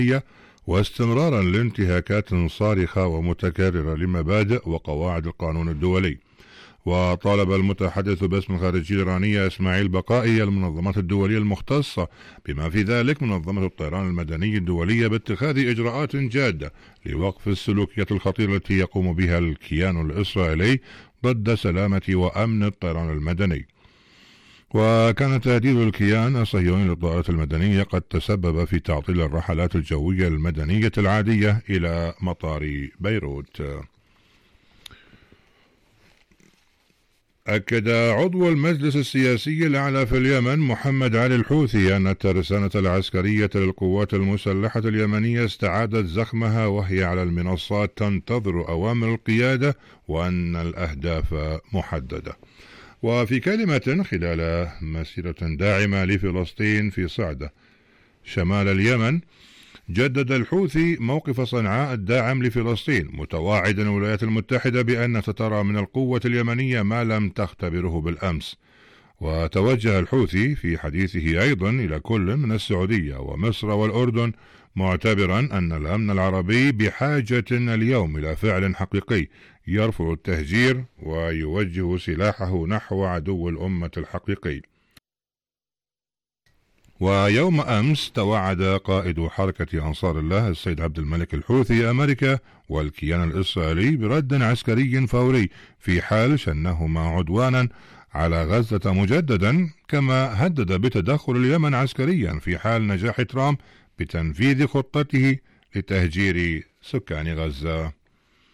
واستمرارا لانتهاكات صارخة ومتكررة لمبادئ وقواعد القانون الدولي. وطالب المتحدث باسم الخارجية الإيرانية إسماعيل بقائي المنظمات الدولية المختصة بما في ذلك منظمة الطيران المدني الدولية باتخاذ إجراءات جادة لوقف السلوكيات الخطيرة التي يقوم بها الكيان الإسرائيلي ضد سلامة وأمن الطيران المدني. وكان تهديد الكيان الصهيوني للطائرات المدنية قد تسبب في تعطيل الرحلات الجوية المدنية العادية إلى مطار بيروت. أكد عضو المجلس السياسي الأعلى في اليمن محمد علي الحوثي أن الترسانة العسكرية للقوات المسلحة اليمنية استعادت زخمها وهي على المنصات تنتظر أوامر القيادة وأن الأهداف محددة. وفي كلمة خلال مسيرة داعمة لفلسطين في صعدة شمال اليمن، جدد الحوثي موقف صنعاء الداعم لفلسطين، متواعدا الولايات المتحدة بأن سترى من القوة اليمنية ما لم تختبره بالأمس. وتوجه الحوثي في حديثه أيضا إلى كل من السعودية ومصر والأردن، معتبرا أن الأمن العربي بحاجة اليوم إلى فعل حقيقي يرفض التهجير ويوجه سلاحه نحو عدو الأمة الحقيقي. ويوم أمس توعد قائد حركة أنصار الله السيد عبد الملك الحوثي أمريكا والكيان الإسرائيلي برد عسكري فوري في حال شنهما عدوانا على غزة مجددا، كما هدد بتدخل اليمن عسكريا في حال نجاح ترامب بتنفيذ خطته لتهجير سكان غزة.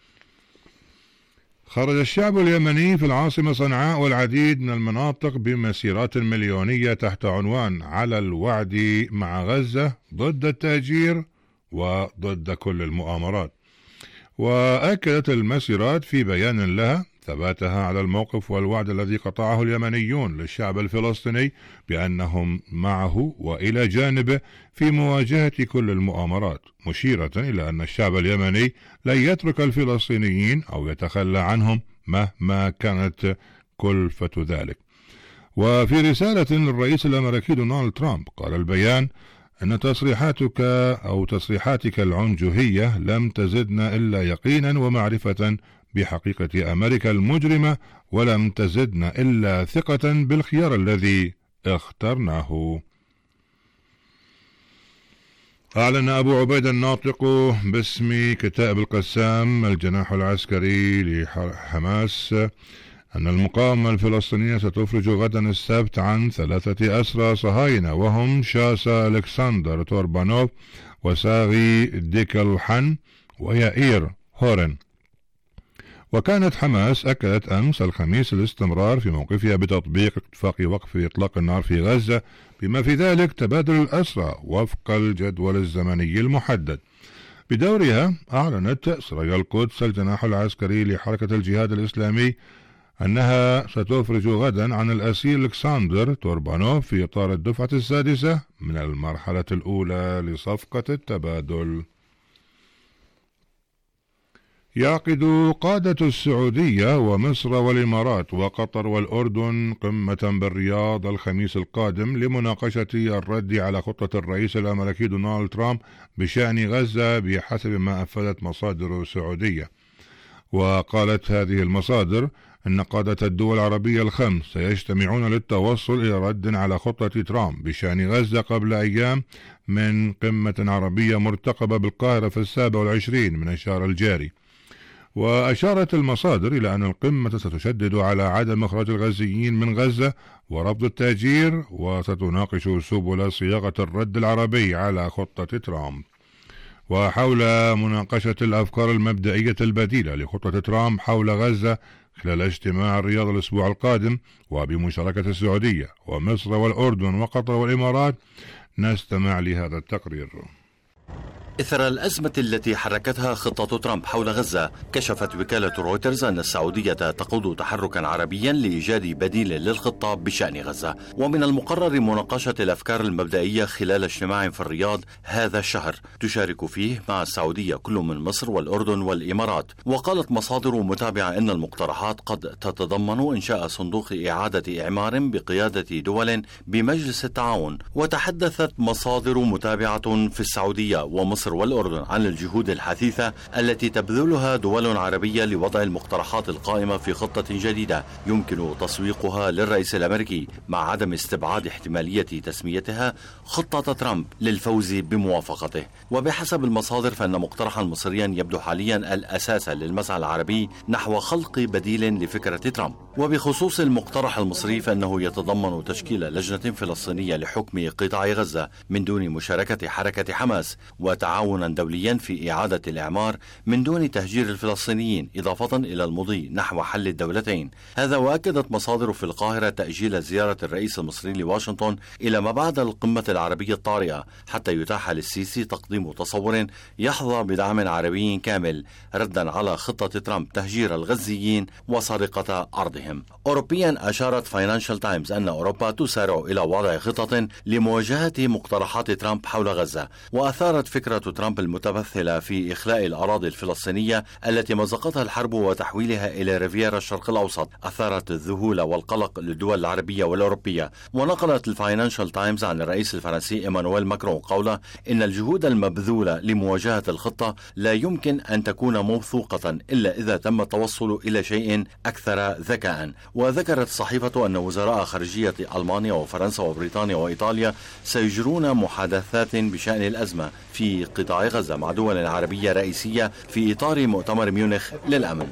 خرج الشعب اليمني في العاصمة صنعاء والعديد من المناطق بمسيرات مليونية تحت عنوان على الوعد مع غزة ضد التهجير وضد كل المؤامرات. وأكدت المسيرات في بيان لها ثباتها على الموقف والوعد الذي قطعه اليمنيون للشعب الفلسطيني بأنهم معه وإلى جانبه في مواجهة كل المؤامرات، مشيرة إلى أن الشعب اليمني لن يترك الفلسطينيين أو يتخلى عنهم مهما كانت كلفة ذلك. وفي رسالة للرئيس الأمريكي دونالد ترامب قال البيان أن تصريحاتك العنجهية لم تزدنا إلا يقينا ومعرفة بحقيقة أمريكا المجرمة، ولم تزدنا إلا ثقة بالخيار الذي اخترناه. أعلن أبو عبيدة الناطق باسم كتائب القسام الجناح العسكري لحماس أن المقاومة الفلسطينية ستفرج غدا السبت عن 3 أسرى صهاينة، وهم شاسا ألكسندر توربانوف وساغي ديكلحن ويائير هورن. وكانت حماس أكدت أمس الخميس الاستمرار في موقفها بتطبيق اتفاق وقف إطلاق النار في غزة، بما في ذلك تبادل الأسرى وفق الجدول الزمني المحدد. بدورها أعلنت سرايا القدس الجناح العسكري لحركة الجهاد الإسلامي أنها ستفرج غدا عن الأسير ألكسندر توربانوف في إطار الدفعة السادسة من المرحلة الأولى لصفقة التبادل. يعقد قادة السعودية ومصر والإمارات وقطر والأردن قمة بالرياض الخميس القادم لمناقشة الرد على خطة الرئيس الأمريكي دونالد ترامب بشأن غزة بحسب ما أفادت مصادر سعودية. وقالت هذه المصادر أن قادة الدول العربية الخمس سيجتمعون للتوصل إلى رد على خطة ترامب بشأن غزة قبل أيام من قمة عربية مرتقبة بالقاهرة في 27 من الشهر الجاري. وأشارت المصادر إلى أن القمة ستشدد على عدم إخراج الغزيين من غزة ورفض التهجير، وستناقش سبل صياغة الرد العربي على خطة ترامب. وحول مناقشة الأفكار المبدئية البديلة لخطة ترامب حول غزة خلال اجتماع الرياض الأسبوع القادم وبمشاركة السعودية ومصر والأردن وقطر والإمارات، نستمع لهذا التقرير. إثر الأزمة التي حركتها خطة ترامب حول غزة، كشفت وكالة رويترز أن السعودية تقود تحركا عربيا لإيجاد بديل للخطة بشأن غزة، ومن المقرر مناقشة الأفكار المبدئية خلال اجتماع في الرياض هذا الشهر تشارك فيه مع السعودية كل من مصر والأردن والإمارات. وقالت مصادر متابعة أن المقترحات قد تتضمن إنشاء صندوق إعادة إعمار بقيادة دول بمجلس التعاون. وتحدثت مصادر متابعة في السعودية ومصر والأردن عن الجهود الحثيثة التي تبذلها دول عربية لوضع المقترحات القائمة في خطة جديدة يمكن تسويقها للرئيس الأمريكي، مع عدم استبعاد احتمالية تسميتها خطة ترامب للفوز بموافقته. وبحسب المصادر فإن مقترحا مصريا يبدو حاليا الأساس للمسعى العربي نحو خلق بديل لفكرة ترامب. وبخصوص المقترح المصري فإنه يتضمن تشكيل لجنة فلسطينية لحكم قطاع غزة من دون مشاركة حركة حماس، وتعاونا دوليا في إعادة الإعمار من دون تهجير الفلسطينيين، إضافة إلى المضي نحو حل الدولتين. هذا وأكدت مصادر في القاهرة تأجيل زيارة الرئيس المصري لواشنطن إلى ما بعد القمة العربية الطارئة حتى يتاح للسيسي تقديم تصور يحظى بدعم عربي كامل ردا على خطة ترامب تهجير الغزيين وسرقة أرضهم. أوروبيا أشارت فاينانشال تايمز أن أوروبا تسارع إلى وضع خطط لمواجهة مقترحات ترامب حول غزة. وأثارت فكرة ترامب المتمثلة في إخلاء الأراضي الفلسطينية التي مزقتها الحرب وتحويلها إلى ريفيرا الشرق الأوسط أثارت الذهول والقلق للدول العربية والأوروبية. ونقلت الفاينانشال تايمز عن الرئيس الفرنسي إيمانويل ماكرون قوله إن الجهود المبذولة لمواجهة الخطة لا يمكن أن تكون موثوقة إلا إذا تم التوصل إلى شيء أكثر ذكاء. وذكرت الصحيفة أن وزراء خارجية ألمانيا وفرنسا وبريطانيا وإيطاليا سيجرون محادثات بشأن الأزمة في قطاع غزة مع دول عربية رئيسية في إطار مؤتمر ميونخ للأمن.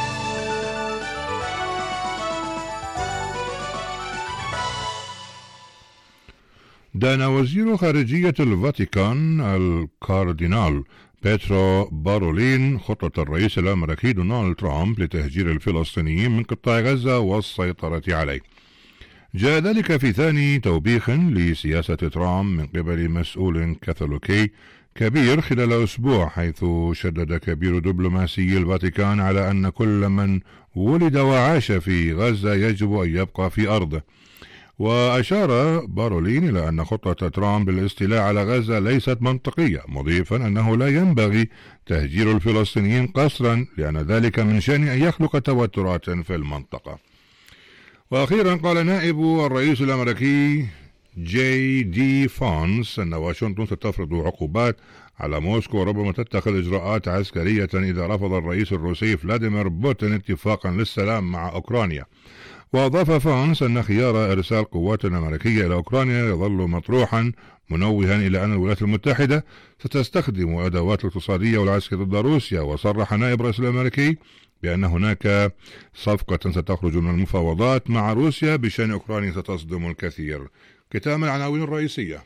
دان وزير خارجية الفاتيكان الكاردينال بيترو بارولين خطة الرئيس الأمريكي دونالد ترامب لتهجير الفلسطينيين من قطاع غزة والسيطرة عليه. جاء ذلك في ثاني توبيخ لسياسة ترامب من قبل مسؤول كاثوليكي كبير خلال أسبوع، حيث شدد كبير دبلوماسي الفاتيكان على أن كل من ولد وعاش في غزة يجب أن يبقى في أرضه. وأشار بارولين إلى أن خطة ترامب للاستيلاء على غزة ليست منطقية، مضيفا أنه لا ينبغي تهجير الفلسطينيين قسرا لأن ذلك من شأن أن يخلق توترات في المنطقة. وأخيرا قال نائب الرئيس الأمريكي جي دي فانس أن واشنطن ستفرض عقوبات على موسكو وربما تتخذ إجراءات عسكرية إذا رفض الرئيس الروسي فلاديمير بوتين اتفاقا للسلام مع أوكرانيا. وأضاف فانس أن خيار إرسال قوات أمريكية إلى أوكرانيا يظل مطروحا، منوها إلى أن الولايات المتحدة ستستخدم أدوات الاقتصادية والعسكرية ضد روسيا. وصرح نائب الرئيس الأمريكي بأن هناك صفقة ستخرج من المفاوضات مع روسيا بشأن أوكرانيا ستصدم الكثير. ختام العناوين الرئيسية.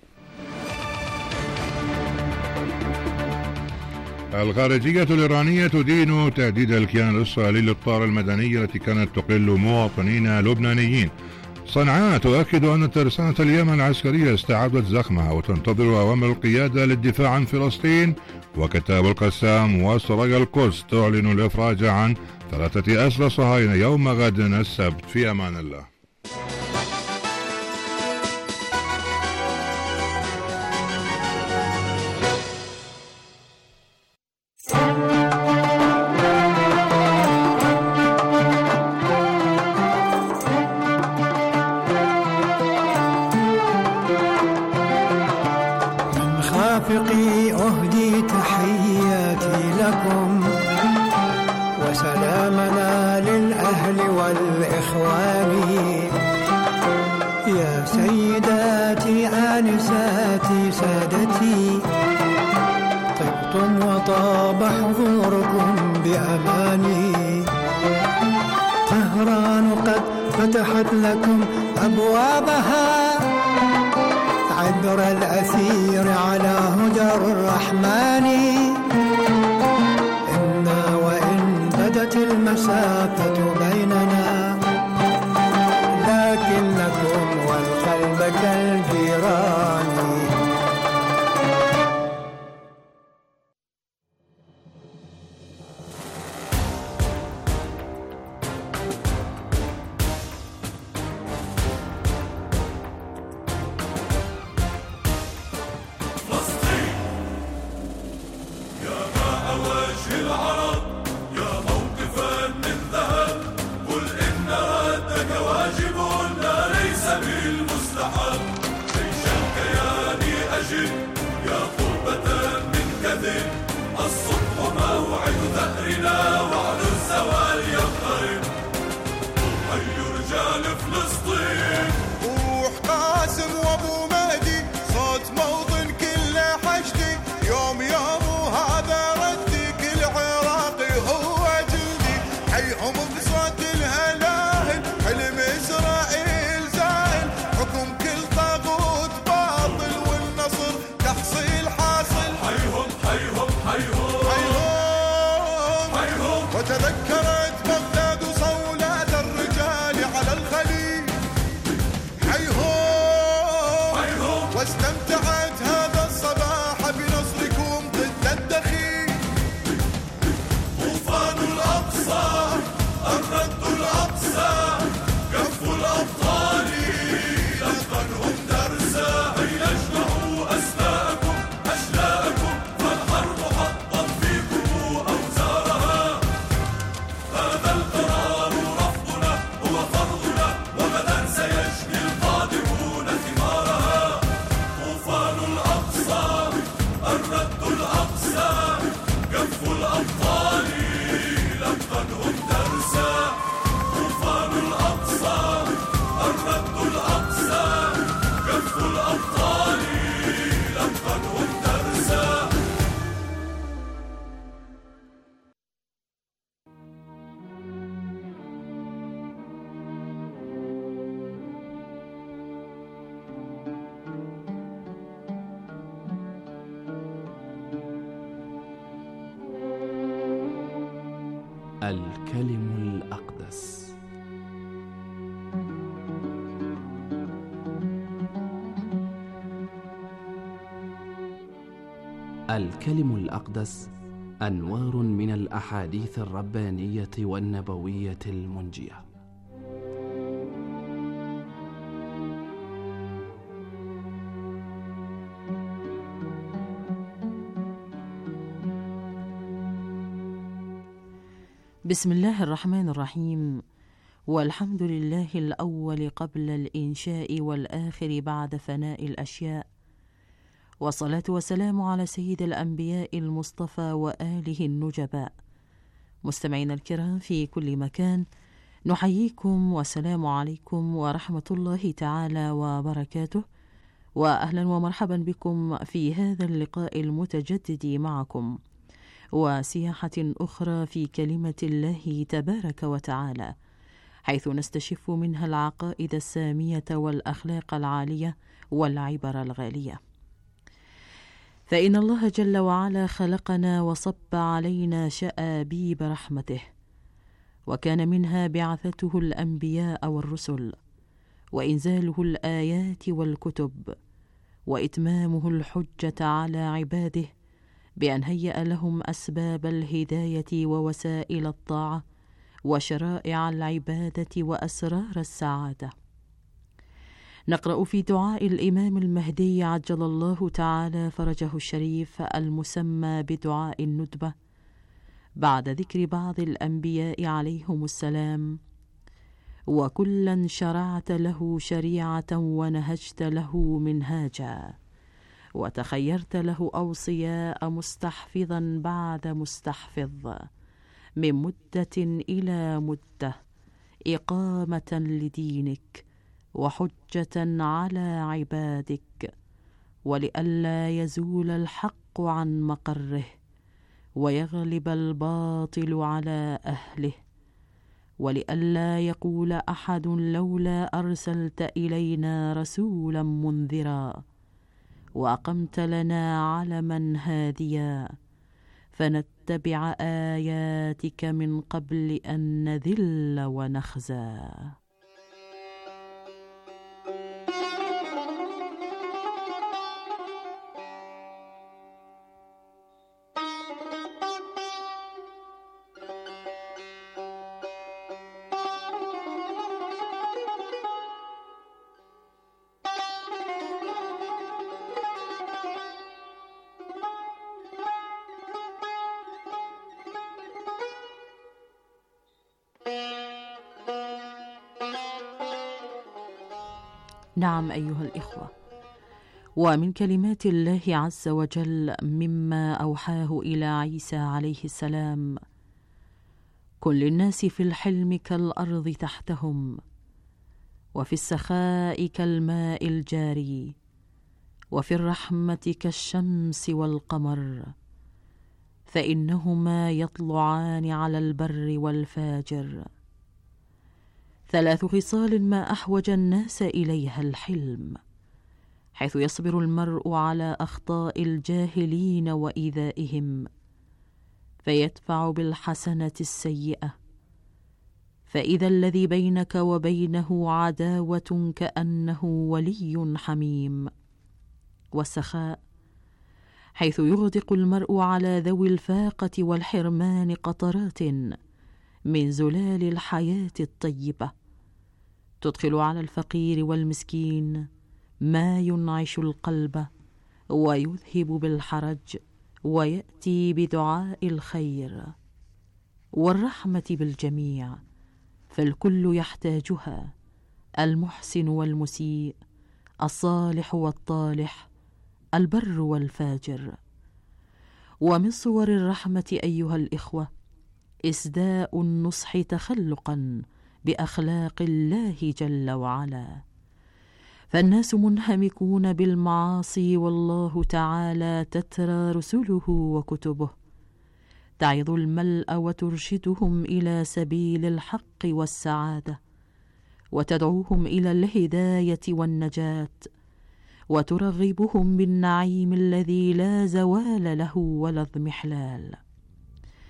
الخارجية الإيرانية تدين تهديد الكيان الإسرائيلي للطائرة المدنية التي كانت تقل مواطنين لبنانيين. صنعاء تؤكد أن ترسانة اليمن العسكرية استعادت زخمها وتنتظر أوامر القيادة للدفاع عن فلسطين. وكتاب القسام وسرايا القدس تعلن الإفراج عن 3 أسرى صهاينة يوم غد السبت. في أمان الله. أهدي تحياتي لكم وسلامنا للأهل والإخوان، يا سيداتي آنساتي سادتي، طبتم وطاب حضوركم بأماني. طهران قد فتحت لكم أبوابها عبر الأثير على هدى الرحمن. إنا وإن بدت المسافة بيننا لكنكم والقلب كالجيران. الكلم الأقدس. الكلم الأقدس أنوار من الأحاديث الربانية والنبوية المنجية. بسم الله الرحمن الرحيم، والحمد لله الأول قبل الإنشاء والآخر بعد فناء الأشياء، والصلاة والسلام على سيد الأنبياء المصطفى وآله النجباء. مستمعينا الكرام في كل مكان، نحييكم والسلام عليكم ورحمة الله تعالى وبركاته، وأهلا ومرحبا بكم في هذا اللقاء المتجدد معكم، وسياحة أخرى في كلمة الله تبارك وتعالى، حيث نستشف منها العقائد السامية والأخلاق العالية والعبر الغالية. فإن الله جل وعلا خلقنا وصب علينا شآبيب رحمته، وكان منها بعثته الأنبياء والرسل، وإنزاله الآيات والكتب، وإتمامه الحجة على عباده بأن هيأ لهم أسباب الهداية ووسائل الطاعة وشرائع العبادة وأسرار السعادة. نقرأ في دعاء الإمام المهدي عجل الله تعالى فرجه الشريف المسمى بدعاء الندبة، بعد ذكر بعض الأنبياء عليهم السلام: وكلا شرعت له شريعة ونهجت له منهاجا، وتخيرت له أوصياء مستحفظا بعد مستحفظ، من مدة إلى مدة، إقامة لدينك وحجة على عبادك، ولئلا يزول الحق عن مقره ويغلب الباطل على أهله، ولئلا يقول أحد لولا أرسلت إلينا رسولا منذرا، وأقمت لنا علما هاديا، فنتبع آياتك من قبل أن نذل ونخزى. نعم أيها الإخوة، ومن كلمات الله عز وجل مما أوحاه إلى عيسى عليه السلام: كن للناس في الحلم كالأرض تحتهم، وفي السخاء كالماء الجاري، وفي الرحمة كالشمس والقمر، فإنهما يطلعان على البر والفاجر. 3 خصال ما أحوج الناس إليها الحلم، حيث يصبر المرء على أخطاء الجاهلين وإيذائهم، فيدفع بالحسنة السيئة، فإذا الذي بينك وبينه عداوة كأنه ولي حميم. والسخاء، حيث يغدق المرء على ذوي الفاقة والحرمان قطرات من زلال الحياة الطيبة، تدخل على الفقير والمسكين ما ينعش القلب ويذهب بالحرج، ويأتي بدعاء الخير والرحمة بالجميع، فالكل يحتاجها، المحسن والمسيء، الصالح والطالح، البر والفاجر. ومن صور الرحمة أيها الإخوة إسداء النصح تخلقا بأخلاق الله جل وعلا، فالناس منهمكون بالمعاصي، والله تعالى تترى رسله وكتبه تعظ الملأ وترشدهم إلى سبيل الحق والسعادة، وتدعوهم إلى الهداية والنجاة، وترغبهم بالنعيم الذي لا زوال له ولا اضمحلال.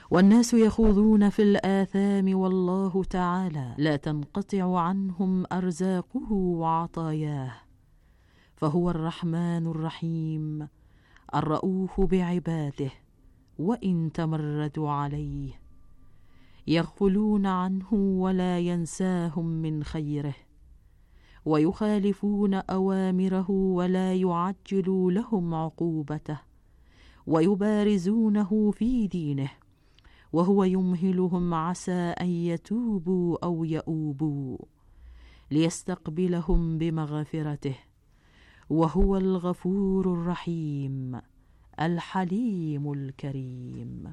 والناس يخوضون في الآثام والله تعالى لا تنقطع عنهم أرزاقه وعطاياه، فهو الرحمن الرحيم الرؤوف بعباده وإن تمردوا عليه، يغفلون عنه ولا ينساهم من خيره، ويخالفون أوامره ولا يعجل لهم عقوبته، ويبارزونه في دينه وهو يمهلهم عسى أن يتوبوا أو يؤوبوا ليستقبلهم بمغفرته، وهو الغفور الرحيم الحليم الكريم.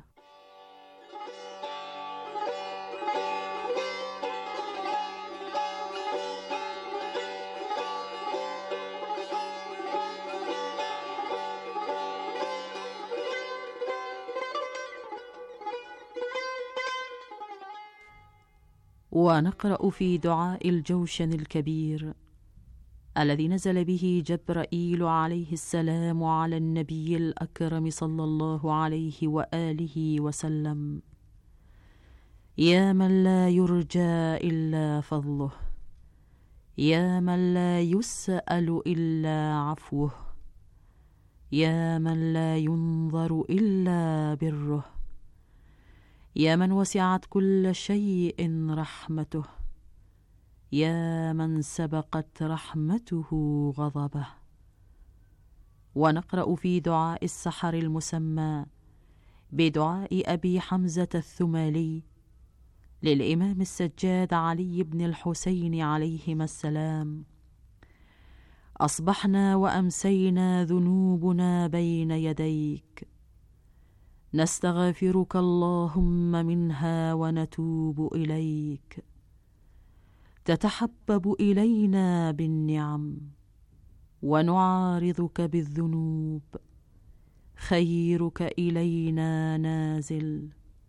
ونقرأ في دعاء الجوشن الكبير الذي نزل به جبرائيل عليه السلام على النبي الأكرم صلى الله عليه وآله وسلم: يا من لا يرجى إلا فضله، يا من لا يسأل إلا عفوه، يا من لا ينظر إلا بره، يا من وسعت كل شيء رحمته، يا من سبقت رحمته غضبه. ونقرأ في دعاء السحر المسمى بدعاء أبي حمزة الثمالي للإمام السجاد علي بن الحسين عليهما السلام: أصبحنا وأمسينا ذنوبنا بين يديك، نستغفرك اللهم منها ونتوب إليك، تتحبب إلينا بالنعم ونعارضك بالذنوب، خيرك إلينا نازل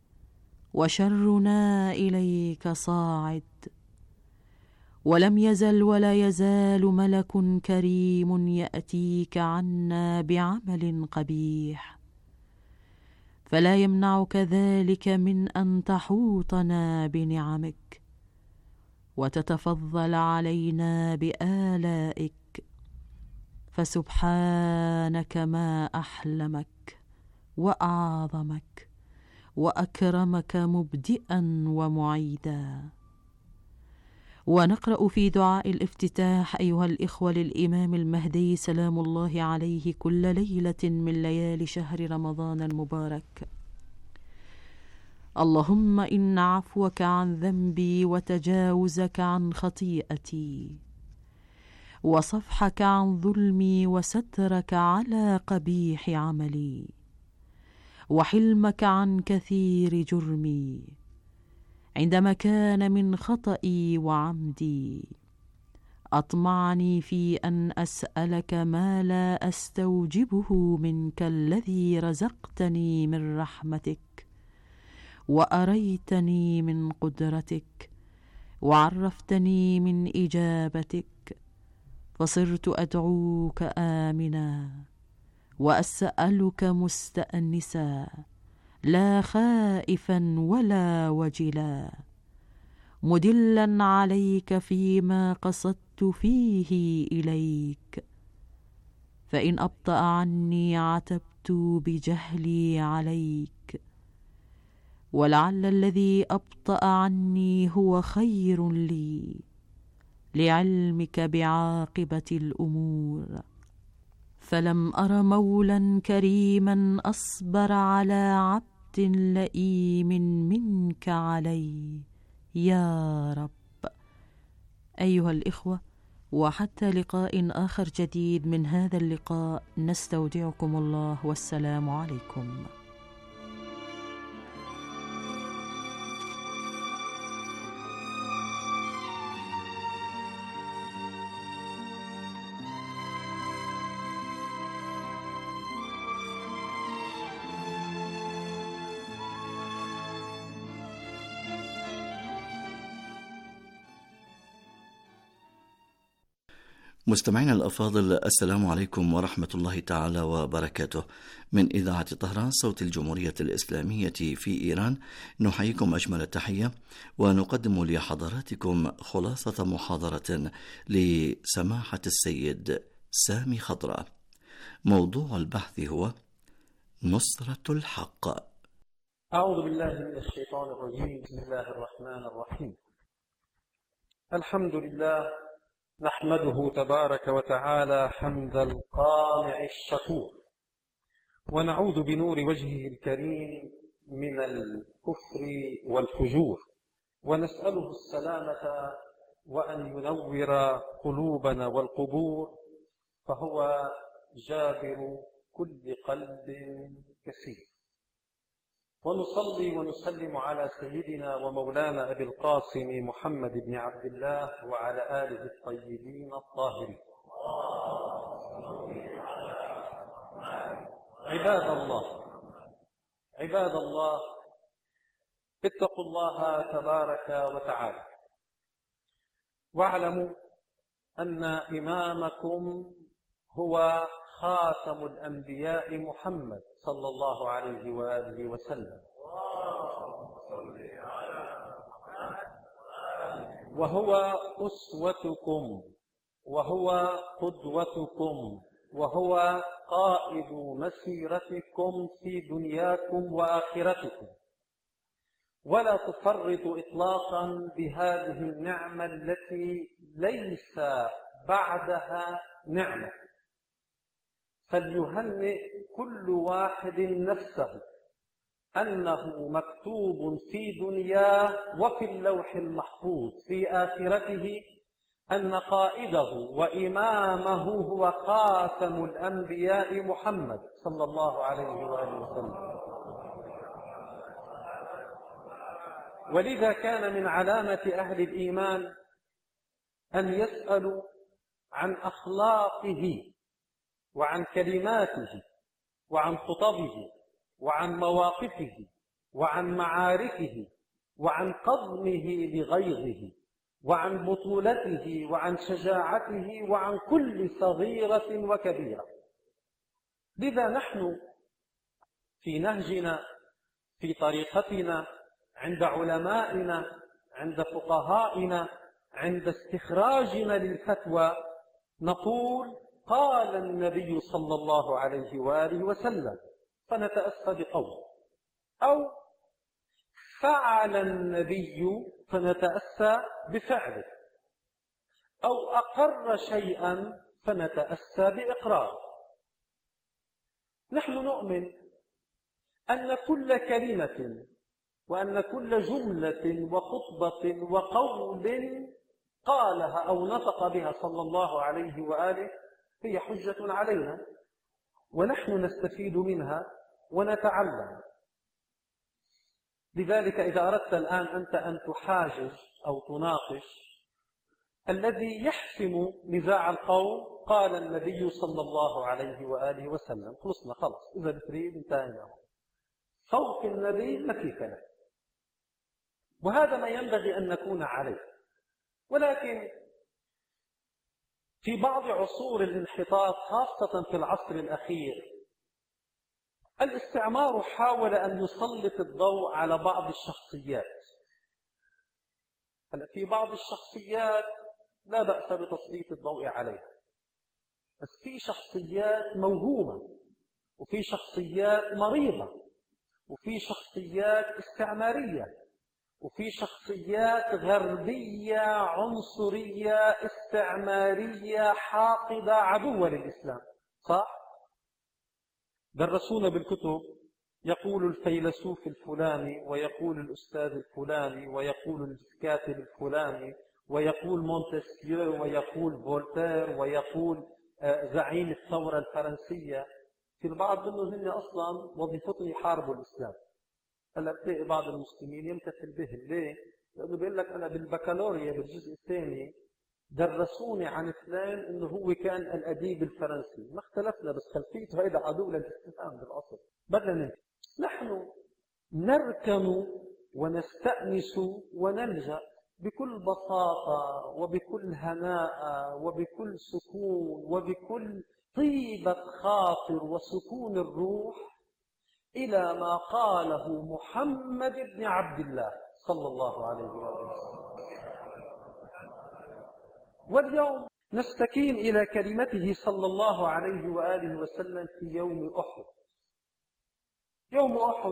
وشرنا إليك صاعد، ولم يزل ولا يزال ملك كريم يأتيك عنا بعمل قبيح، فلا يمنعك ذلك من أن تحوطنا بنعمك وتتفضل علينا بآلائك، فسبحانك ما أحلمك وأعظمك وأكرمك مبدئا ومعيدا. ونقرأ في دعاء الافتتاح أيها الإخوة للإمام المهدي سلام الله عليه كل ليلة من ليالي شهر رمضان المبارك: اللهم إن عفوك عن ذنبي وتجاوزك عن خطيئتي وصفحك عن ظلمي وسترك على قبيح عملي وحلمك عن كثير جرمي عندما كان من خطئي وعمدي، أطمعني في أن أسألك ما لا أستوجبه منك الذي رزقتني من رحمتك وأريتني من قدرتك وعرفتني من إجابتك، فصرت أدعوك آمنا وأسألك مستأنسا لا خائفا ولا وجلا، مدلا عليك فيما قصدت فيه إليك، فإن أبطأ عني عتبت بجهلي عليك، ولعل الذي أبطأ عني هو خير لي لعلمك بعاقبة الأمور، فلم أر مولا كريما أصبر على عبد لئيم منك علي يا رب. أيها الإخوة، وحتى لقاء آخر جديد من هذا اللقاء نستودعكم الله والسلام عليكم. مستمعينا الأفاضل، السلام عليكم ورحمة الله تعالى وبركاته. من إذاعة طهران صوت الجمهورية الإسلامية في إيران نحييكم أجمل التحية، ونقدم لحضراتكم خلاصة محاضرة لسماحة السيد سامي خضراء. موضوع البحث هو نصرة الحق. أعوذ بالله من الشيطان الرجيم. بسم الله الرحمن الرحيم. الحمد لله نحمده تبارك وتعالى حمد القانع الشكور، ونعوذ بنور وجهه الكريم من الكفر والفجور، ونسأله السلامة وأن ينور قلوبنا والقبور، فهو جابر كل قلب كسير. ونصلي ونسلم على سيدنا ومولانا أبي القاسم محمد بن عبد الله وعلى آله الطيبين الطاهرين. عباد الله، اتقوا الله تبارك وتعالى، واعلموا أن إمامكم هو خاتم الأنبياء محمد صلى الله عليه وآله وسلم، وهو أسوتكم، وهو قدوتكم، وهو قائد مسيرتكم في دنياكم وآخرتكم. ولا تفرطوا إطلاقا بهذه النعمة التي ليس بعدها نعمة. فليهنئ كل واحد نفسه أنه مكتوب في دنياه وفي اللوح المحفوظ في آخرته أن قائده وإمامه هو خاتم الأنبياء محمد صلى الله عليه وآله وسلم. ولذا كان من علامة أهل الإيمان أن يسألوا عن أخلاقه وعن كلماته وعن خطبه وعن مواقفه وعن معاركه وعن قضمه لغيظه وعن بطولته وعن شجاعته وعن كل صغيرة وكبيرة. لذا نحن في نهجنا، في طريقتنا، عند علمائنا، عند فقهائنا، عند استخراجنا للفتوى نقول قال النبي صلى الله عليه وآله وسلم، فنتأسى بقوله، أو فعل النبي فنتأسى بفعله، أو أقر شيئا فنتأسى بإقراره. نحن نؤمن أن كل كلمة وأن كل جملة وخطبة وقول قالها أو نطق بها صلى الله عليه وآله هي حجة علينا، ونحن نستفيد منها ونتعلم. لذلك إذا أردت الآن أنت أن تحاجج أو تناقش، الذي يحسم نزاع القوم قال النبي صلى الله عليه وآله وسلم، خلصنا خلص، إذا بتريد انتهينا. صوت النبي مكيف له، وهذا ما ينبغي أن نكون عليه. ولكن في بعض عصور الانحطاط، خاصة في العصر الأخير، الاستعمار حاول أن يسلط الضوء على بعض الشخصيات. في بعض الشخصيات لا بأس بتسليط الضوء عليها، بس في شخصيات موهومة، وفي شخصيات مريضة، وفي شخصيات استعمارية، وفي شخصيات غربية عنصرية استعمارية حاقدة عدوة للإسلام. صح؟ درسونا بالكتب يقول الفيلسوف الفلاني، ويقول الأستاذ الفلاني، ويقول الكاتب الفلاني، ويقول مونتسكيو، ويقول فولتير، ويقول زعيم الثورة الفرنسية. في البعض منهم هن أصلا وظيفتهم يحاربوا الإسلام. هلا بتلاقي بعض المسلمين يمتثل به. ليه؟ لأنه بيقول لك أنا بالبكالوريا بالجزء الثاني درسوني عن فلان إنه هو كان الأديب الفرنسي. ما اختلفنا، بس خلفيته هيدا عدو للإسلام بالأصل. بدنا نحن نركن ونستأنس ونلجأ بكل بساطة وبكل هناء وبكل سكون وبكل طيبة خاطر وسكون الروح إلى ما قاله محمد بن عبد الله صلى الله عليه وسلم. واليوم نستكين إلى كلمته صلى الله عليه وآله وسلم في يوم أحد. يوم أحد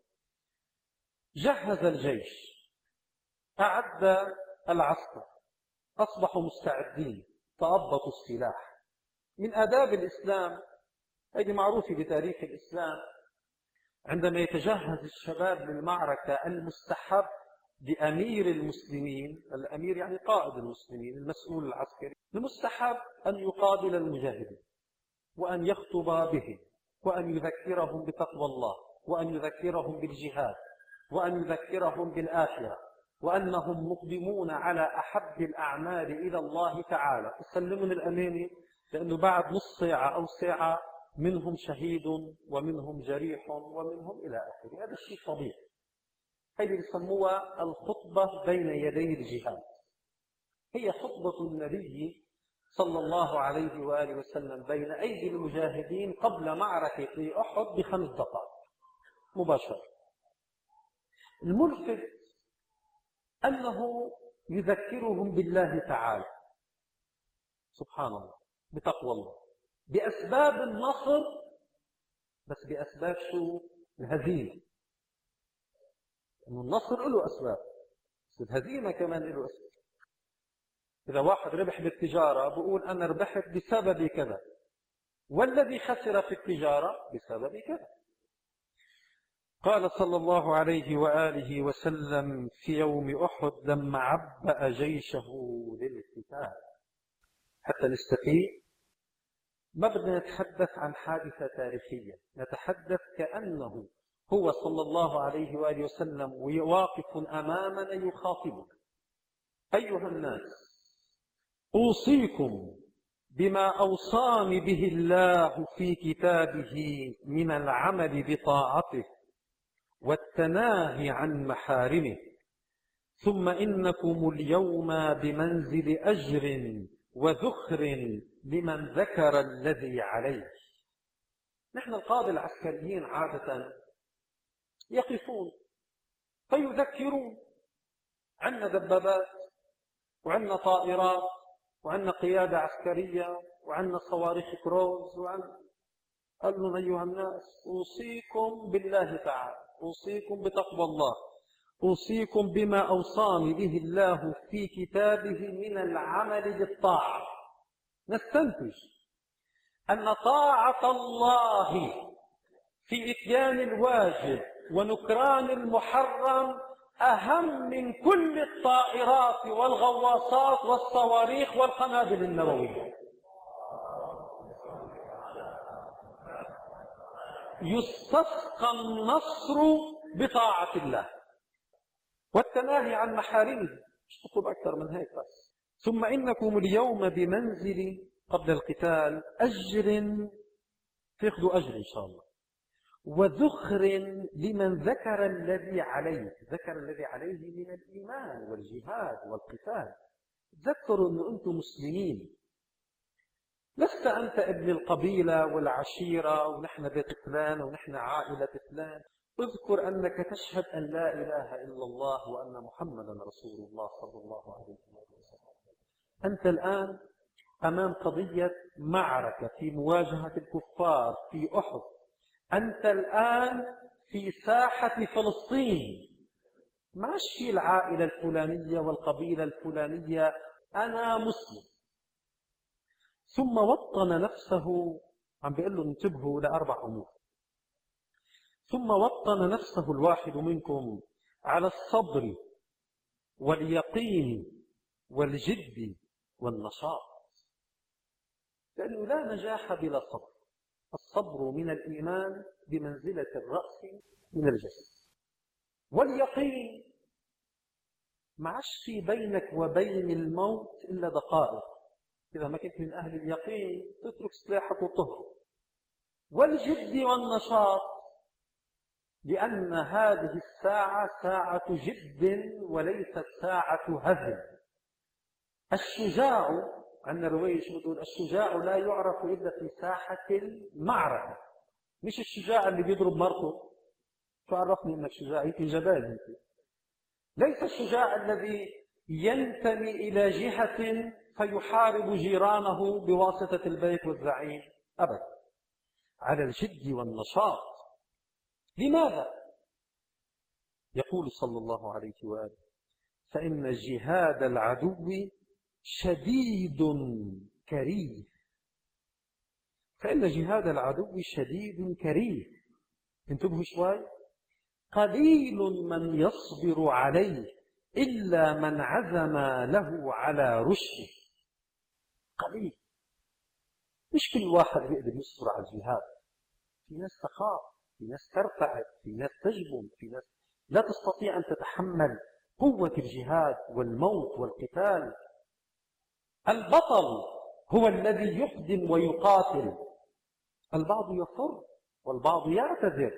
جهز الجيش، أعد العسكر، أصبحوا مستعدين، تأبطوا السلاح. من آداب الإسلام، هذه معروفة بتاريخ الإسلام، عندما يتجهز الشباب للمعركة المستحب بأمير المسلمين، الأمير يعني قائد المسلمين المسؤول العسكري، المستحب أن يقابل المجاهدين وأن يخطب بهم وأن يذكرهم بتقوى الله وأن يذكرهم بالجهاد وأن يذكرهم بالآخرة وأنهم مقدمون على أحب الأعمال إلى الله تعالى. يسلمون الأمانة لأنه بعد نص ساعة أو ساعة منهم شهيد ومنهم جريح ومنهم إلى آخره. هذا الشيء طبيعي. هذه يسموها الخطبة بين يدي الجهاد. هي خطبة النبي صلى الله عليه وآله وسلم بين أيدي المجاهدين قبل معركة أحد ب5 دقائق مباشرة. الملفت أنه يذكرهم بالله تعالى سبحان الله، بتقوى الله، بأسباب النصر، بس بأسباب شو؟ الهزيمة. إنه النصر له أسباب، بس الهزيمة كمان له أسباب. إذا واحد ربح بالتجارة بقول أنا ربحت بسبب كذا، والذي خسر في التجارة بسبب كذا. قال صلى الله عليه وآله وسلم في يوم أحد لما عبأ جيشه للقتال، حتى نستفيد، ما بدنا نتحدث عن حادثة تاريخية، نتحدث كأنه هو صلى الله عليه وآله وسلم واقف أمامنا يخاطبنا. أيها الناس، أوصيكم بما أوصاني به الله في كتابه من العمل بطاعته والتناهي عن محارمه، ثم إنكم اليوم بمنزل أجر وذخر لمن ذكر الذي عليه. نحن القادة العسكريين عادة يقفون فيذكرون. عندنا دبابات وعندنا طائرات وعندنا قيادة عسكرية وعندنا صواريخ كروز قال لهم أيها الناس، أوصيكم بالله تعالى، أوصيكم بتقوى الله، أوصيكم بما أوصاني به الله في كتابه من العمل بالطاعة. نستنتج أن طاعة الله في إتيان الواجب ونكران المحرم أهم من كل الطائرات والغواصات والصواريخ والقنابل النووية. يستسقى النصر بطاعة الله والتناهي عن محارمه، مش تطلب أكثر من هيك بس. ثم إنكم اليوم بمنزل قبل القتال أجر، تأخذوا أجر إن شاء الله، وذخر لمن ذكر الذي عليه. ذكر الذي عليه من الإيمان والجهاد والقتال. تذكروا أنه أنتم مسلمين، لست أنت ابن القبيلة والعشيرة ونحن بيت فلان ونحن عائلة فلان. اذكر أنك تشهد أن لا إله إلا الله وأن محمدا رسول الله صلى الله عليه وسلم. أنت الآن أمام قضية معركة في مواجهة الكفار في أحد. أنت الآن في ساحة فلسطين، ما في العائلة الفلانية والقبيلة الفلانية، أنا مسلم. ثم وطن نفسه، عم بيقول له انتبهوا ل4 أمور. ثم وطن نفسه الواحد منكم على الصبر واليقين والجد والنشاط، لأنه لا نجاح بلا صبر. الصبر من الإيمان بمنزلة الرأس من الجسد. واليقين، ما عادش في بينك وبين الموت إلا دقائق، إذا ما كنت من أهل اليقين تترك سلاحك وتهرب. والجد والنشاط، لأن هذه الساعة ساعة جد وليست ساعة هزل. الشجاع، عندنا رواية شو بتقول؟ الشجاع لا يعرف إلا في ساحة المعركة. مش الشجاع اللي بيضرب مرته. شو عرفني إنك شجاع؟ يمكن جبان انت. ليس الشجاع الذي ينتمي إلى جهة فيحارب جيرانه بواسطة البيت والزعيم، أبدا، على الجد والنشاط. لماذا؟ يقول صلى الله عليه وآله: فإن جهاد العدو شديد كريه. فإن جهاد العدو شديد كريه. انتبهوا شوي. قليل من يصبر عليه إلا من عزم له على رشده. قليل. مش كل واحد بيقدر يصبر على الجهاد. في ناس تخاف، في ناس ترتعد، في ناس تجبن، في ناس لا تستطيع أن تتحمل قوة الجهاد والموت والقتال. البطل هو الذي يقدم ويقاتل. البعض يفر والبعض يعتذر.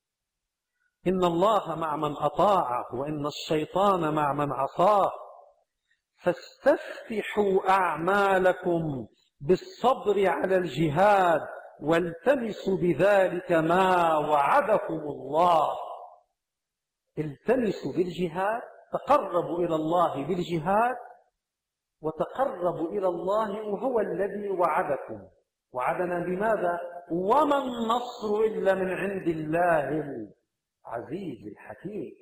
إن الله مع من أطاعه وإن الشيطان مع من عصاه. فاستفتحوا أعمالكم بالصبر على الجهاد والتمسوا بذلك ما وعدكم الله. التمسوا بالجهاد، تقربوا إلى الله بالجهاد، وتقربوا إلى الله وهو الذي وعدكم. وعدنا بماذا؟ وما النصر إلا من عند الله العزيز الحكيم.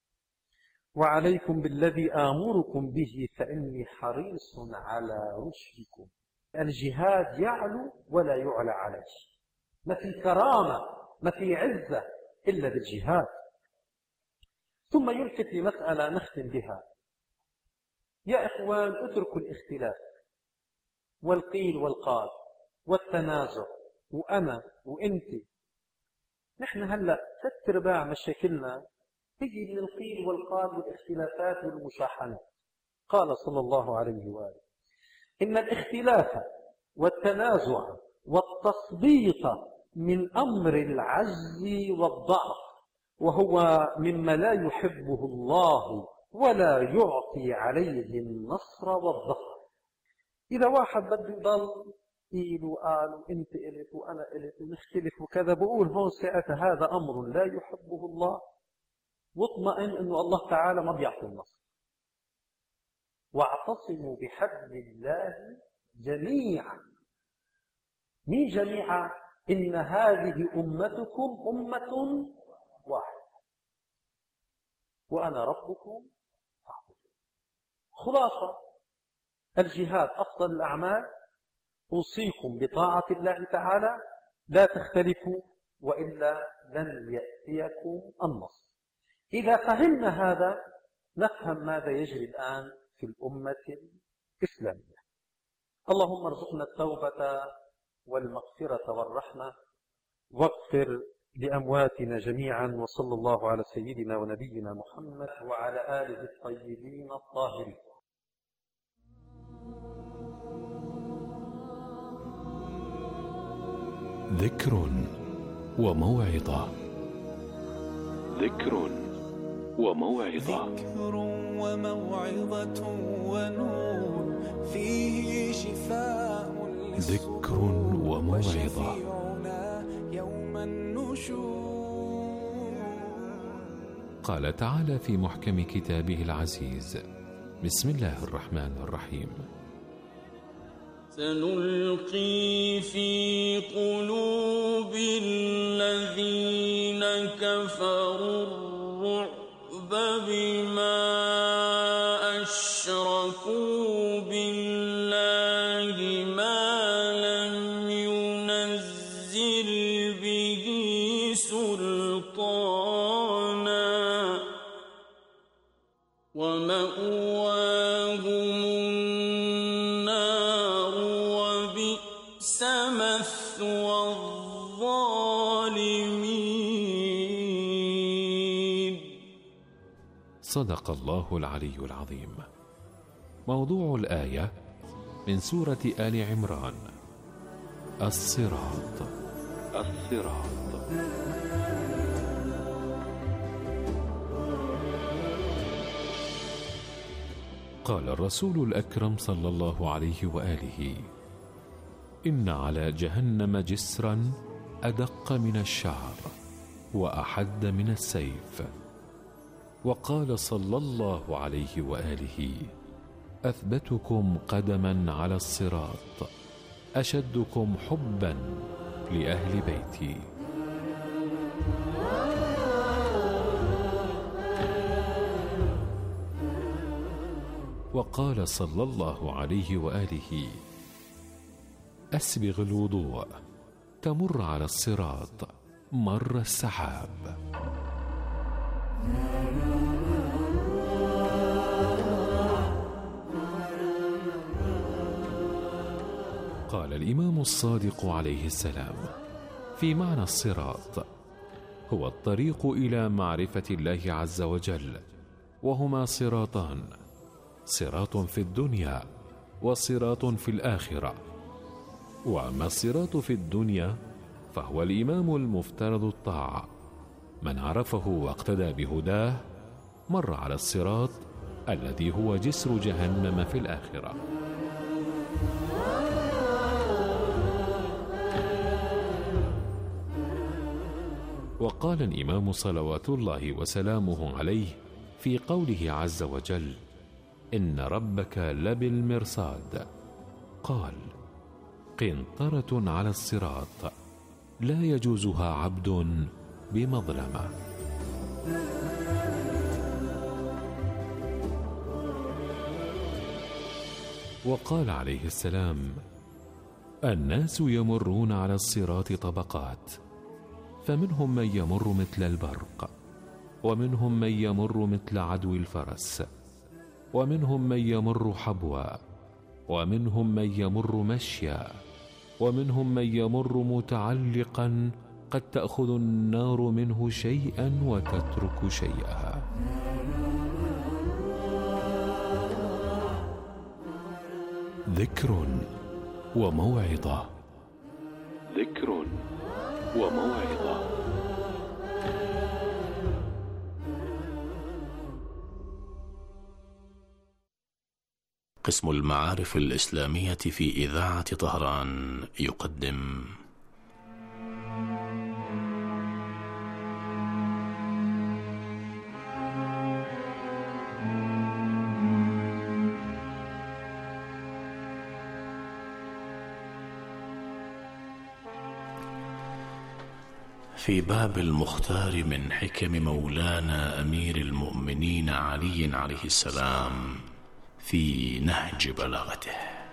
وعليكم بالذي آمركم به فإني حريص على رشدكم. الجهاد يعلو ولا يعلى عليه. ما في كرامة، ما في عزة إلا بالجهاد. ثم يلفت لمسألة نختم بها. يا إخوان، اتركوا الاختلاف والقيل والقال والتنازع وأنا وإنت. نحن هلأ 3/4 مشاكلنا تجي من القيل والقال والاختلافات والمشاحنات. قال صلى الله عليه وآله: إن الاختلاف والتنازع والتصبيط من أمر العجز والضعف، وهو مما لا يحبه الله ولا يعطي عليه النصر والظفر. إذا واحد بده يضل قيل وقال وانت قلت وانا قلت ونختلف وكذا، بقول هون ساعتها هذا امر لا يحبه الله، واطمئن انه الله تعالى ما بيعطي النصر. واعتصموا بحبل الله جميعا. مين جميعا؟ ان هذه امتكم امه واحده وانا ربكم فاعبدون. خلاصه الجهاد افضل الاعمال. أوصيكم بطاعة الله تعالى، لا تختلفوا وإلا لن يأتيكم النصر. إذا فهمنا هذا نفهم ماذا يجري الآن في الأمة الإسلامية. اللهم ارزقنا التوبة والمغفرة والرحمة، واغفر لأمواتنا جميعا. وصلى الله على سيدنا ونبينا محمد وعلى آله الطيبين الطاهرين. ذكر وموعظة. ذكر وموعظة. ذكر وموعظة ونور فيه شفاء. ذكر وموعظة. يوم النشور. قال تعالى في محكم كتابه العزيز: بسم الله الرحمن الرحيم: سنلقي في قلوب الذين كفروا الرعب بما أشركوا بالله ما لم ينزل به سلطانا ومأواهم مثوى الظالمين. صدق الله العلي العظيم. موضوع الآية من سورة آل عمران: الصراط. قال الرسول الأكرم صلى الله عليه وآله: إن على جهنم جسرا أدق من الشعر وأحد من السيف. وقال صلى الله عليه وآله: أثبتكم قدما على الصراط أشدكم حبا لأهل بيتي. وقال صلى الله عليه وآله: أسبغ الوضوء تمر على الصراط مر السحاب. قال الإمام الصادق عليه السلام في معنى الصراط: هو الطريق إلى معرفة الله عز وجل، وهما صراطان: صراط في الدنيا وصراط في الآخرة. وأما الصراط في الدنيا فهو الإمام المفترض الطاعة، من عرفه واقتدى بهداه مر على الصراط الذي هو جسر جهنم في الآخرة. وقال الإمام صلوات الله وسلامه عليه في قوله عز وجل: إن ربك لبالمرصاد، قال: قنطرة على الصراط لا يجوزها عبد بمظلمة. وقال عليه السلام: الناس يمرون على الصراط طبقات، فمنهم من يمر مثل البرق، ومنهم من يمر مثل عدو الفرس، ومنهم من يمر حبوا، ومنهم من يمر مشيا، ومنهم من يمر متعلقا قد تأخذ النار منه شيئا وتترك شيئا. ذكر وموعظة، ذكر وموعظة. قسم المعارف الإسلامية في إذاعة طهران يقدم في باب المختار من حكم مولانا أمير المؤمنين علي عليه السلام في نهج بلاغته.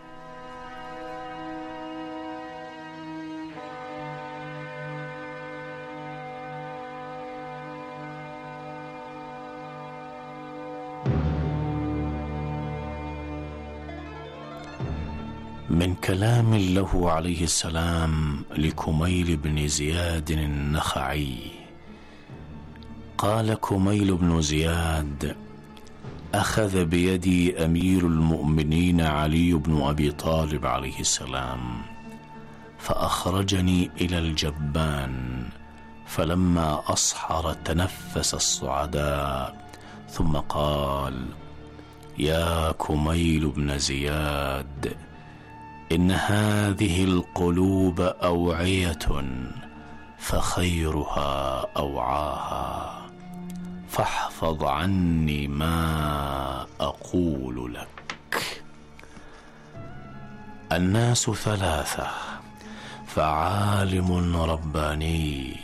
من كلام له عليه السلام لكميل بن زياد النخعي، قال كميل بن زياد: أخذ بيدي أمير المؤمنين علي بن أبي طالب عليه السلام، فأخرجني إلى الجبان، فلما أصحر تنفس الصعداء، ثم قال: يا كميل بن زياد، إن هذه القلوب أوعية، فخيرها أوعاها، فاحفظ عني ما أقول لك. الناس ثلاثة: فعالم رباني،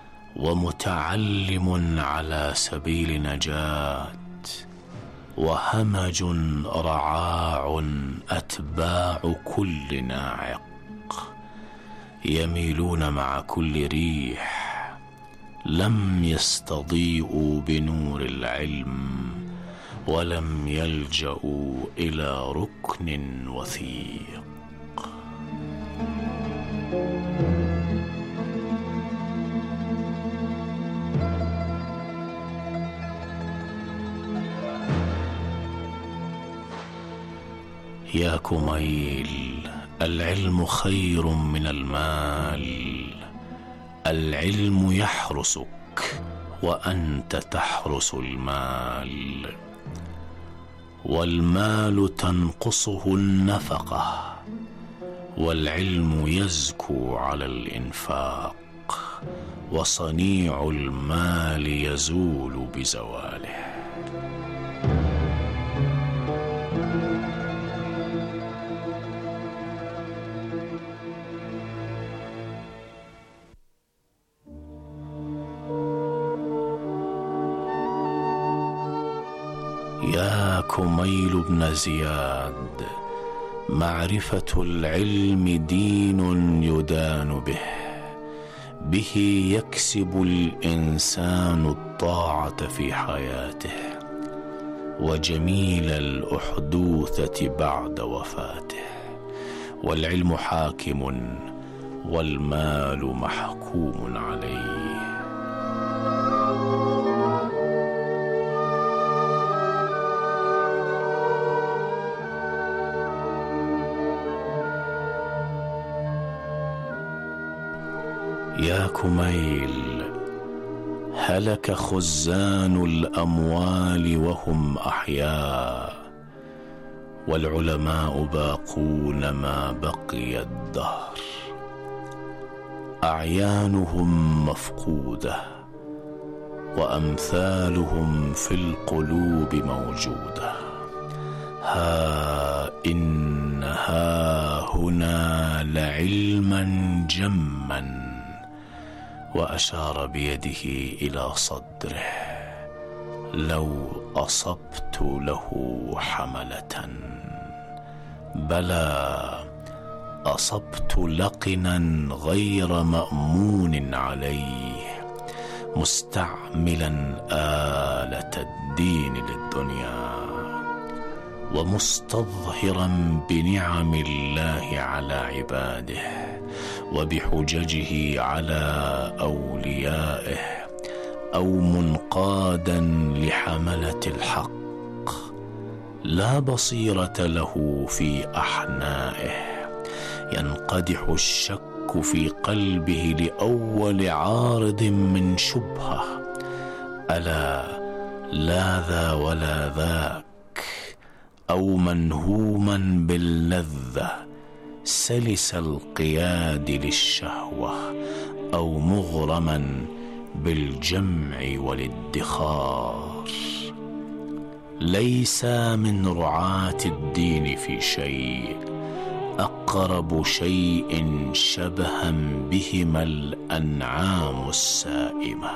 ومتعلم على سبيل نجاة، وهمج رعاع أتباع كل ناعق، يميلون مع كل ريح، لم يستضيئوا بنور العلم، ولم يلجأوا إلى ركن وثيق. يا كميل، العلم خير من المال، العلم يحرسك وأنت تحرس المال، والمال تنقصه النفقة، والعلم يزكو على الإنفاق، وصنيع المال يزول بزواله. يا كميل بن زياد، معرفة العلم دين يدان به، به يكسب الإنسان الطاعة في حياته، وجميل الأحدوثة بعد وفاته، والعلم حاكم والمال محكوم عليه. يا كميل، هلك خزان الأموال وهم أحياء، والعلماء باقون ما بقي الدهر، أعيانهم مفقودة وأمثالهم في القلوب موجودة. ها إن هنا لعلما جما، وأشار بيده إلى صدره، لو أصبت له حملة، بلى أصبت لقنا غير مأمون عليه، مستعملا آلة الدين للدنيا، ومستظهرا بنعم الله على عباده وبحججه على أوليائه، أو منقادا لحملة الحق، لا بصيرة له في أحنائه، ينقدح الشك في قلبه لأول عارض من شبهة، ألا لا ذا ولا ذاك، أو منهوما باللذة سلس القياد للشهوة، أو مغرما بالجمع والادخار. ليس من رعاة الدين في شيء، أقرب شيء شبها بهما الأنعام السائمة،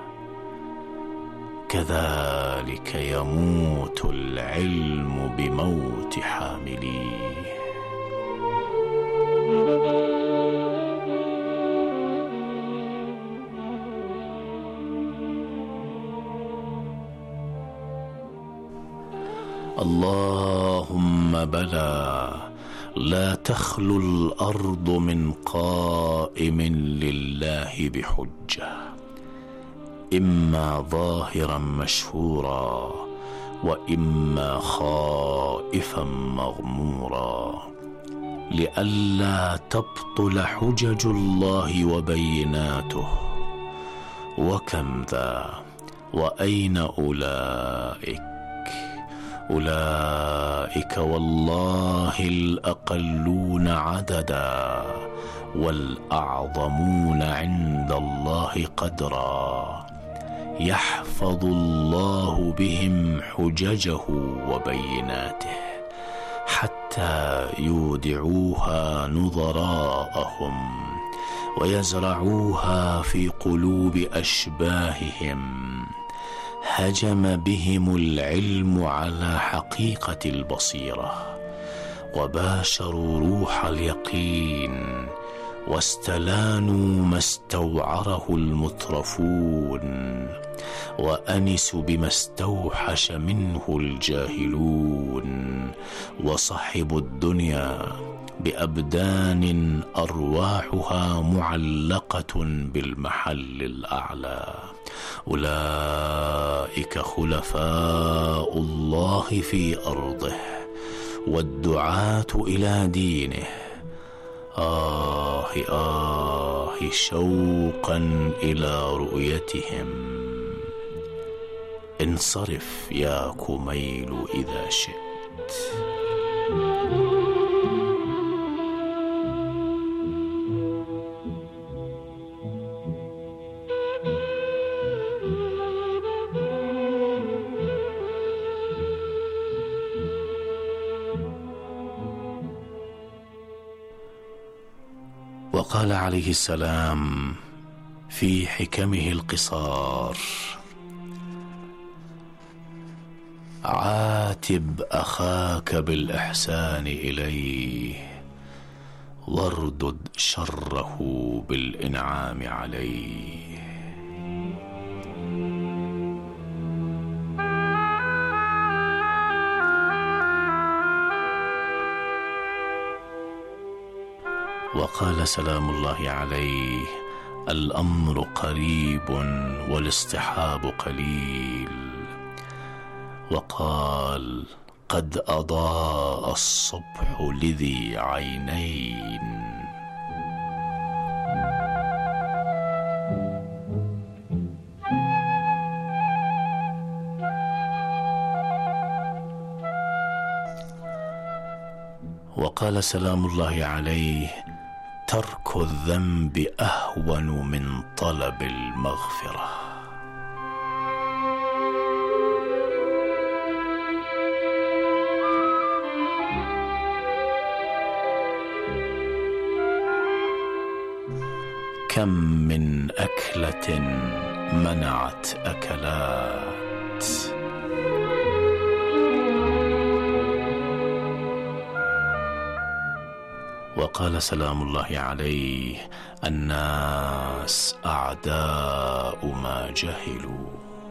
كذلك يموت العلم بموت حامليه. اللهم بلى، لا تخلو الأرض من قائم لله بحجة، إما ظاهرا مشهورا، وإما خائفا مغمورا، لئلا تبطل حجج الله وبيناته. وكم ذا وأين أولئك؟ أولئك والله الأقلون عددا، والأعظمون عند الله قدرا، يحفظ الله بهم حججه وبيناته، حتى يودعوها نظراءهم، ويزرعوها في قلوب أشباههم. هجم بهم العلم على حقيقة البصيرة، وباشروا روح اليقين، واستلانوا ما استوعره المترفون، وأنسوا بما استوحش منه الجاهلون، وصحبوا الدنيا بأبدان أرواحها معلقة بالمحل الأعلى. أولئك خلفاء الله في أرضه، والدعاة إلى دينه. شوقا إلى رؤيتهم. انصرف يا كميل إذا شئت. وقال عليه السلام في حكمه القصار: عاتب أخاك بالإحسان إليه واردد شره بالإنعام عليه. وقال سلام الله عليه: الأمر قريب والاصطحاب قليل. وقال: قد أضاء الصبح لذي عينين. وقال سلام الله عليه: ترك الذنب أهون من طلب المغفرة. كم من أكلة منعت أكلات. وقال سلام الله عليه: الناس أعداء ما جهلوا.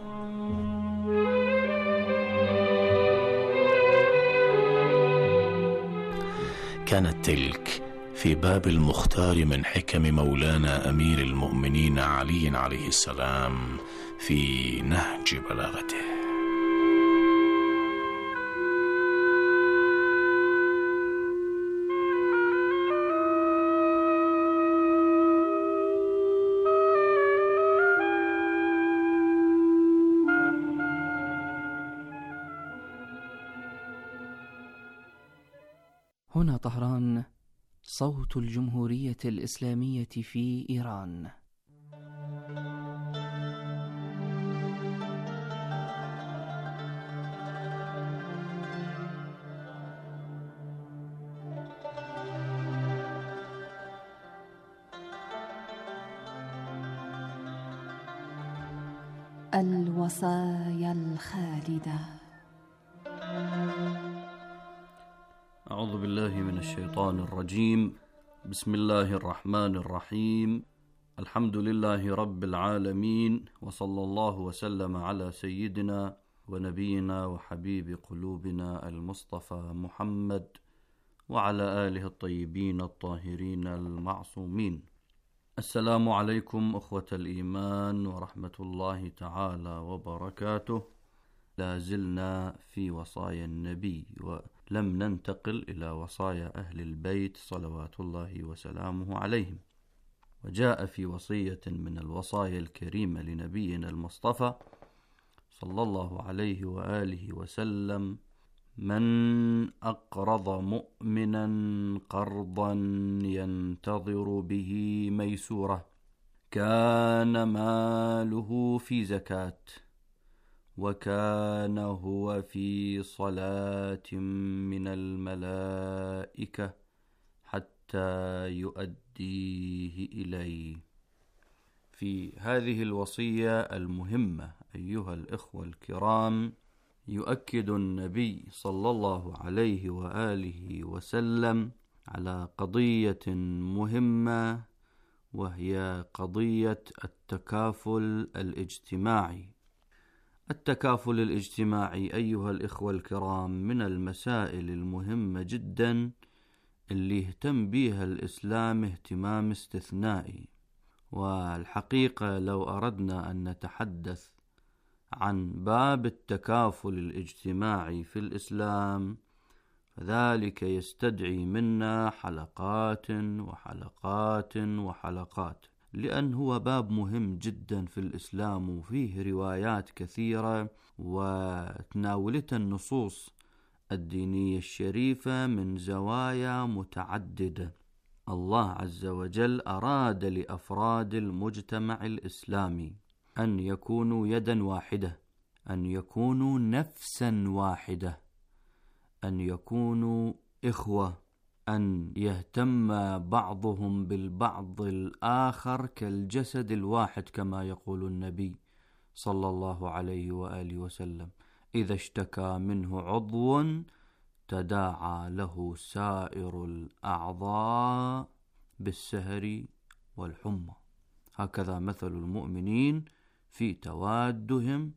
كانت تلك في باب المختار من حكم مولانا أمير المؤمنين علي عليه السلام في نهج بلاغته. هنا طهران، صوت الجمهورية الإسلامية في إيران. الوصايا الخالدة. أعوذ بالله من الشيطان الرجيم. بسم الله الرحمن الرحيم. الحمد لله رب العالمين، وصلى الله وسلم على سيدنا ونبينا وحبيب قلوبنا المصطفى محمد وعلى آله الطيبين الطاهرين المعصومين. السلام عليكم أخوة الإيمان ورحمة الله تعالى وبركاته. لا زلنا في وصايا النبي ولم ننتقل إلى وصايا أهل البيت صلوات الله وسلامه عليهم. وجاء في وصية من الوصايا الكريمة لنبينا المصطفى صلى الله عليه وآله وسلم: من أقرض مؤمنا قرضا ينتظر به ميسورة كان ماله في زكاة وكان هو في صلاة من الملائكة حتى يؤديه إليه. في هذه الوصية المهمة أيها الإخوة الكرام، يؤكد النبي صلى الله عليه وآله وسلم على قضية مهمة، وهي قضية التكافل الاجتماعي. التكافل الاجتماعي أيها الإخوة الكرام من المسائل المهمة جدا اللي اهتم بها الإسلام اهتمام استثنائي. والحقيقة لو أردنا أن نتحدث عن باب التكافل الاجتماعي في الإسلام فذلك يستدعي منا حلقات وحلقات وحلقات. لأن هو باب مهم جدا في الإسلام، وفيه روايات كثيرة وتناولت النصوص الدينية الشريفة من زوايا متعددة. الله عز وجل أراد لأفراد المجتمع الإسلامي أن يكونوا يدا واحدة، أن يكونوا نفسا واحدة، أن يكونوا إخوة، أن يهتم بعضهم بالبعض الآخر كالجسد الواحد، كما يقول النبي صلى الله عليه وآله وسلم: إذا اشتكى منه عضو تداعى له سائر الأعضاء بالسهر والحمى. هكذا مثل المؤمنين في توادهم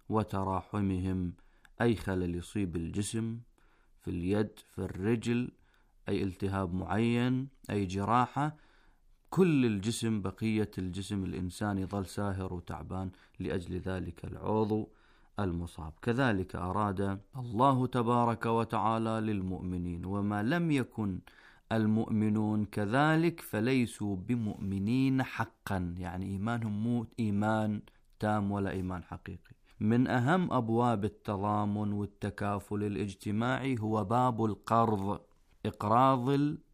وتراحمهم. أي خلل يصيب الجسم، في اليد، في الرجل، أي التهاب معين، أي جراحة، كل الجسم، بقية الجسم الإنسان يظل ساهر وتعبان لأجل ذلك العضو المصاب. كذلك أراد الله تبارك وتعالى للمؤمنين، وما لم يكن المؤمنون كذلك فليسوا بمؤمنين حقا، يعني إيمانهم مو إيمان تام ولا إيمان حقيقي. من أهم أبواب التضامن والتكافل الاجتماعي هو باب القرض، إقراض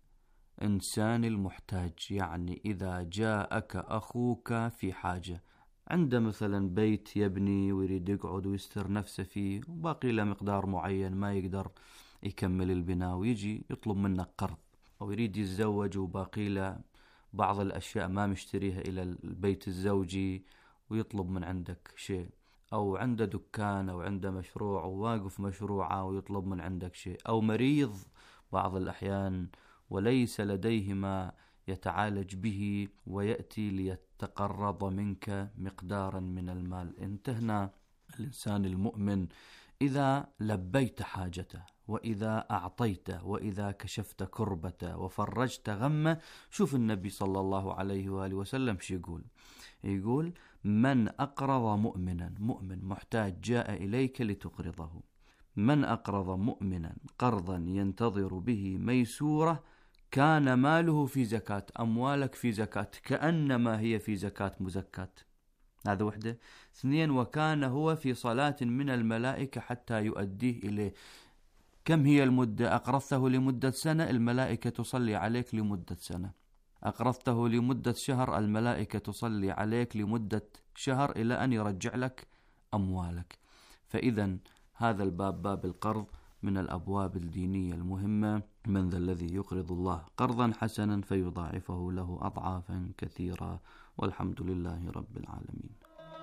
الإنسان المحتاج. يعني إذا جاءك أخوك في حاجة، عنده مثلا بيت يبني ويريد يقعد ويستر نفسه فيه وباقي له مقدار معين ما يقدر يكمل البناء، ويجي يطلب منك قرض، أو يريد يتزوج وباقي له بعض الأشياء ما مشتريها إلى البيت الزوجي ويطلب من عندك شيء، أو عنده دكان أو عنده مشروع وواقف مشروعه ويطلب من عندك شيء، أو مريض بعض الأحيان وليس لديه ما يتعالج به ويأتي ليتقرض منك مقدارا من المال. انت هنا الإنسان المؤمن إذا لبيت حاجته، وإذا أعطيته، وإذا كشفت كربته وفرجت غمه. شوف النبي صلى الله عليه وآله وسلم شو يقول: من أقرض مؤمنا، مؤمن محتاج جاء إليك لتقرضه، من أقرض مؤمنا قرضا ينتظر به ميسورة كان ماله في زكاة. أموالك في زكاة، كأنما هي في زكاة مزكاة. هذا وحدة. 2: وكان هو في صلاة من الملائكة حتى يؤديه إليه. كم هي المدة؟ أقرضته لمدة سنة، الملائكة تصلي عليك لمدة سنة. أقرضته لمدة شهر، الملائكة تصلي عليك لمدة شهر إلى أن يرجع لك أموالك. فإذا هذا الباب، باب القرض، من الأبواب الدينية المهمة. من ذا الذي يقرض الله قرضا حسنا فيضاعفه له أضعافا كثيرة، والحمد لله رب العالمين.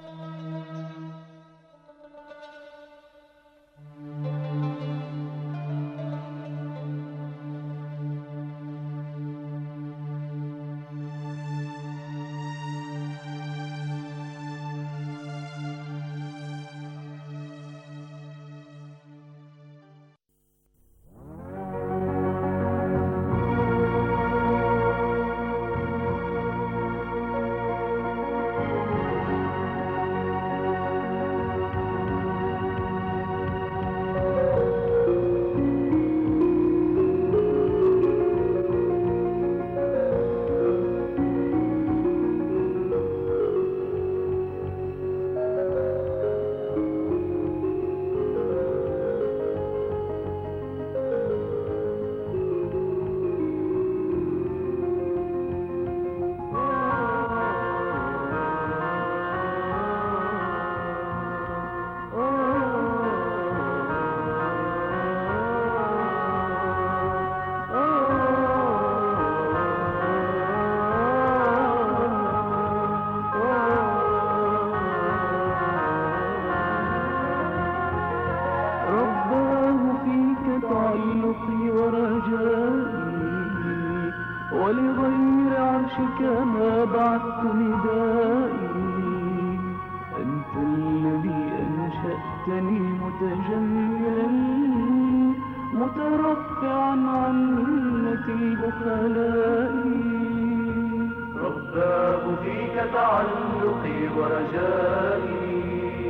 ولغير عرشك ما بعثت ندائي. أنت الذي أنشأتني متجملا مترفعا عن منة البخلاء. رباه فيك تعلقي ورجائي،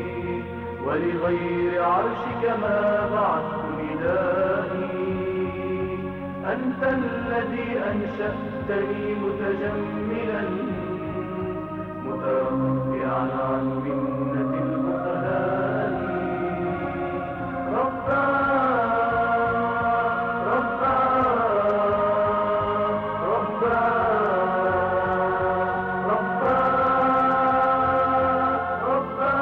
ولغير عرشك ما بعثت ندائي. أنت الذي أنشأتني متجملا مدافعا عن منة البخلاء ربا ربا ربا ربا ربا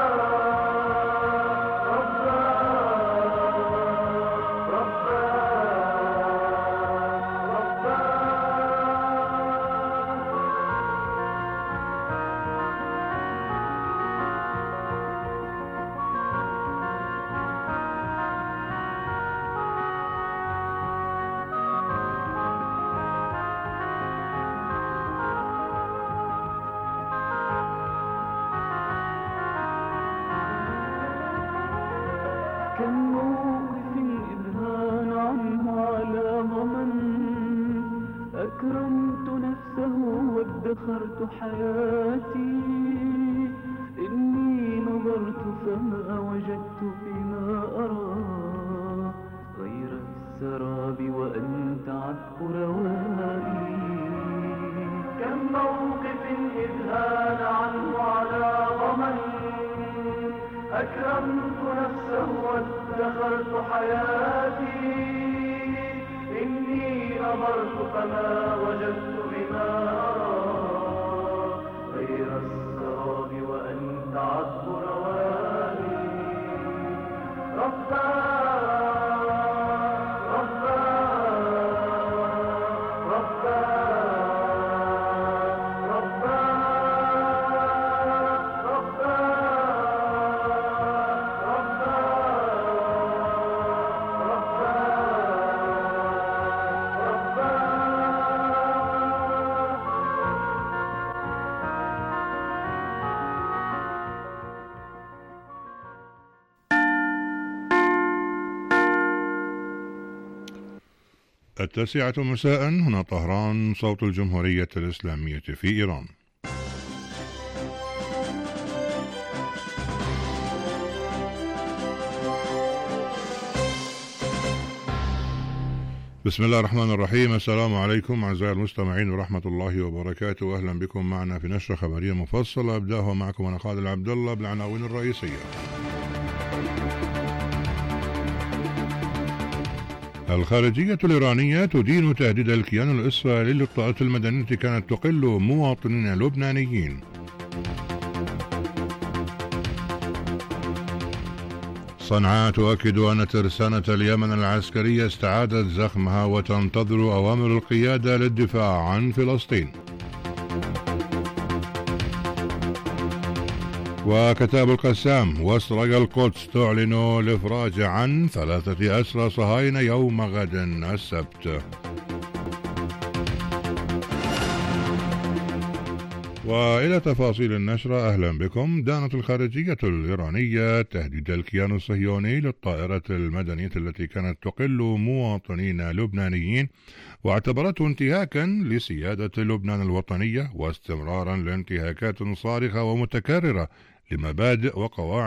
كم موقف إذهان عنه على ضمن أكرمت نفسه وادخرت حياتي إني نظرت فما وجدت فيما أرى غير السراب وأنت عذب روائي كم موقف إذهان عنه على ضمن أكرمت نفسه وادخرت حياتي إني نظرت فما وجدت بما أرى غير السراب وأنت عذب روائي ربا ربا ربا ربا ربا التاسعة مساء، هنا طهران، صوت الجمهورية الإسلامية في إيران. بسم الله الرحمن الرحيم. السلام عليكم أعزائي المستمعين ورحمة الله وبركاته. أهلا بكم معنا في نشرة خبرية مفصلة أبدأها معكم أنا خالد عبد الله بالعناوين الرئيسية. الخارجية الإيرانية تدين تهديد الكيان الإسرائيلي للطائرات المدنية التي كانت تقل مواطنين لبنانيين. صنعاء تؤكد أن ترسانة اليمن العسكرية استعادت زخمها وتنتظر أوامر القيادة للدفاع عن فلسطين. وكتاب القسام واسرق القدس تعلن الإفراج عن 3 أسرى صهاينة يوم غد السبت. وإلى تفاصيل النشرة. أهلا بكم. دانت الخارجية الإيرانية تهديد الكيان الصهيوني للطائرة المدنية التي كانت تقل مواطنين لبنانيين، واعتبرته انتهاكا لسيادة لبنان الوطنية واستمرارا لانتهاكات صارخة ومتكررة لمبادئ وقواعد